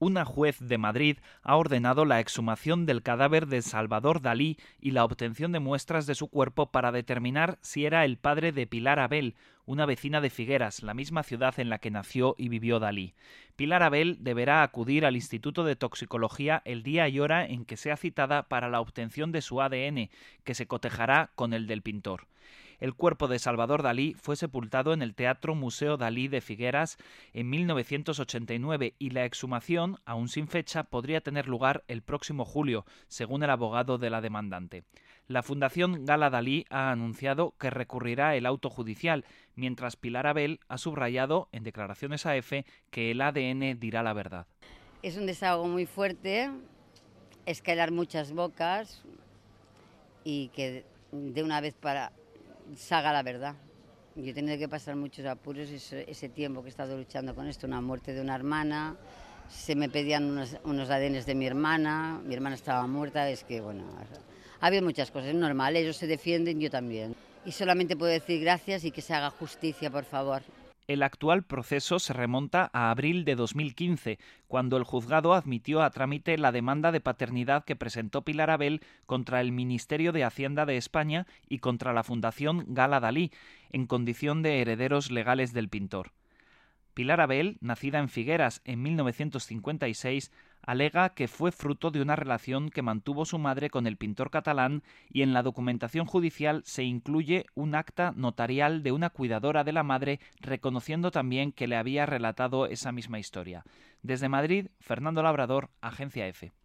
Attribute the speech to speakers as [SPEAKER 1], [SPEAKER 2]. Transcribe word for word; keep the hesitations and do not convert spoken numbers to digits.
[SPEAKER 1] Una juez de Madrid ha ordenado la exhumación del cadáver de Salvador Dalí y la obtención de muestras de su cuerpo para determinar si era el padre de Pilar Abel, una vecina de Figueras, la misma ciudad en la que nació y vivió Dalí. Pilar Abel deberá acudir al Instituto de Toxicología el día y hora en que sea citada para la obtención de su A D N, que se cotejará con el del pintor. El cuerpo de Salvador Dalí fue sepultado en el Teatro Museo Dalí de Figueras en mil novecientos ochenta y nueve y la exhumación, aún sin fecha, podría tener lugar el próximo julio, según el abogado de la demandante. La Fundación Gala Dalí ha anunciado que recurrirá el auto judicial, mientras Pilar Abel ha subrayado en declaraciones a EFE que el A D N dirá la verdad.
[SPEAKER 2] Es un desahogo muy fuerte, es calar muchas bocas y que de una vez para salga la verdad. Yo he tenido que pasar muchos apuros ese, ese tiempo que he estado luchando con esto, una muerte de una hermana, se me pedían unos, unos A D Ns de mi hermana, mi hermana estaba muerta, es que bueno, ha habido muchas cosas, es normal, ellos se defienden, yo también. Y solamente puedo decir gracias y que se haga justicia, por favor.
[SPEAKER 1] El actual proceso se remonta a abril de dos mil quince, cuando el juzgado admitió a trámite la demanda de paternidad que presentó Pilar Abel contra el Ministerio de Hacienda de España y contra la Fundación Gala Dalí, en condición de herederos legales del pintor. Pilar Abel, nacida en Figueras en mil novecientos cincuenta y seis, alega que fue fruto de una relación que mantuvo su madre con el pintor catalán y en la documentación judicial se incluye un acta notarial de una cuidadora de la madre reconociendo también que le había relatado esa misma historia. Desde Madrid, Fernando Labrador, Agencia EFE.